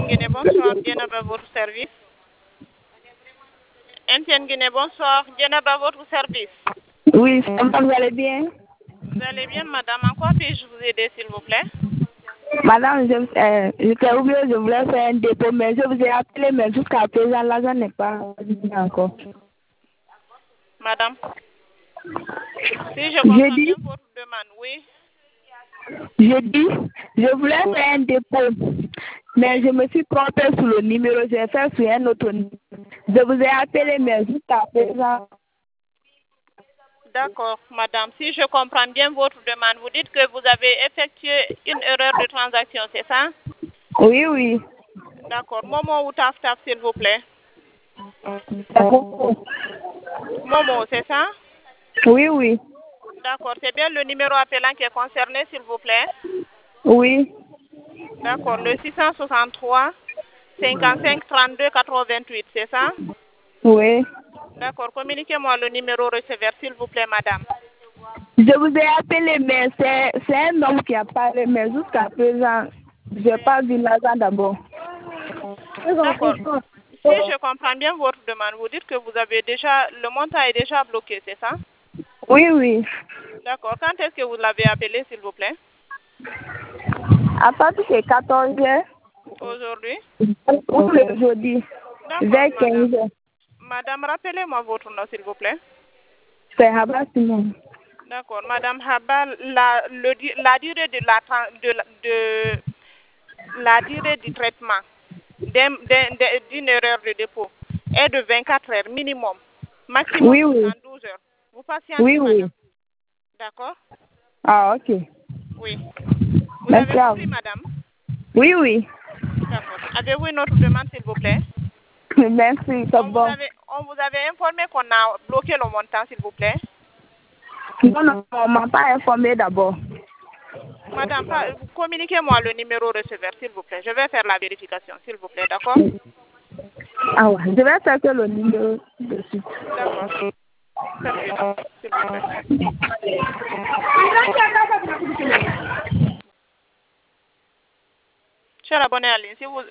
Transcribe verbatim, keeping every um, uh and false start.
Etienne Guinée, bonsoir, Djenaba, votre service. Etienne Guinée, bonsoir, Djenaba, votre service. Oui, vous allez bien? Vous allez bien, madame? En quoi puis-je vous aider, s'il vous plaît? Madame, je, euh, j'étais oublié, je voulais faire un dépôt, mais je vous ai appelé, mais jusqu'à présent, l'argent n'est pas arrivé encore. Madame, si je J'ai comprends dit, bien votre demande, oui. j'ai dit, je voulais faire un dépôt, mais je me suis trompée sur le numéro, j'ai fait sur un autre numéro. Je vous ai appelé, mais jusqu'à présent. D'accord, madame. Si je comprends bien votre demande, vous dites que vous avez effectué une erreur de transaction, c'est ça? Oui, oui. D'accord. Momo ou Taf Taf, s'il vous plaît. Momo, c'est ça? Oui, oui. D'accord. C'est bien le numéro appelant qui est concerné, s'il vous plaît? Oui. D'accord. Le six cent soixante-trois, cinquante-cinq, trente-deux, quatre-vingt-huit, c'est ça? Oui. D'accord. Communiquez-moi le numéro receveur, s'il vous plaît, madame. Je vous ai appelé, mais c'est, c'est un homme qui a parlé, mais jusqu'à présent, je n'ai pas vu l'argent d'abord. D'accord. Si je comprends bien votre demande, vous dites que vous avez déjà, le montant est déjà bloqué, c'est ça? Oui, oui. D'accord. Quand est-ce que vous l'avez appelé, s'il vous plaît? À partir de quatorze heures, Aujourd'hui? ou le jeudi, D'accord, vers madame. quinze heures. Madame, rappelez-moi votre nom, s'il vous plaît. C'est Rabat Simon. D'accord. Madame Haba, la, le, di- la durée de la, tran- de, la- de la durée du traitement d'un- d'un- d'un- d'une erreur de dépôt est de vingt-quatre heures minimum, maximum Oui, oui. soixante-douze heures. Vous patientez, Oui, madame. oui. D'accord? Ah, ok. Oui. Vous avez Merci à compris, vous. madame? Oui, oui. D'accord. Avez-vous une autre demande, s'il vous plaît? Merci, c'est On vous bon. avait, on vous avait informé qu'on a bloqué le montant, s'il vous plaît. Non, non, on ne m'a pas informé d'abord. Madame, pa- communiquez-moi le numéro receveur, s'il vous plaît. Je vais faire la vérification, s'il vous plaît, d'accord? Ah ouais, je vais chercher le numéro de suite. D'accord. Faites-le, s'il vous plaît. Cher abonné à ligne, si vous,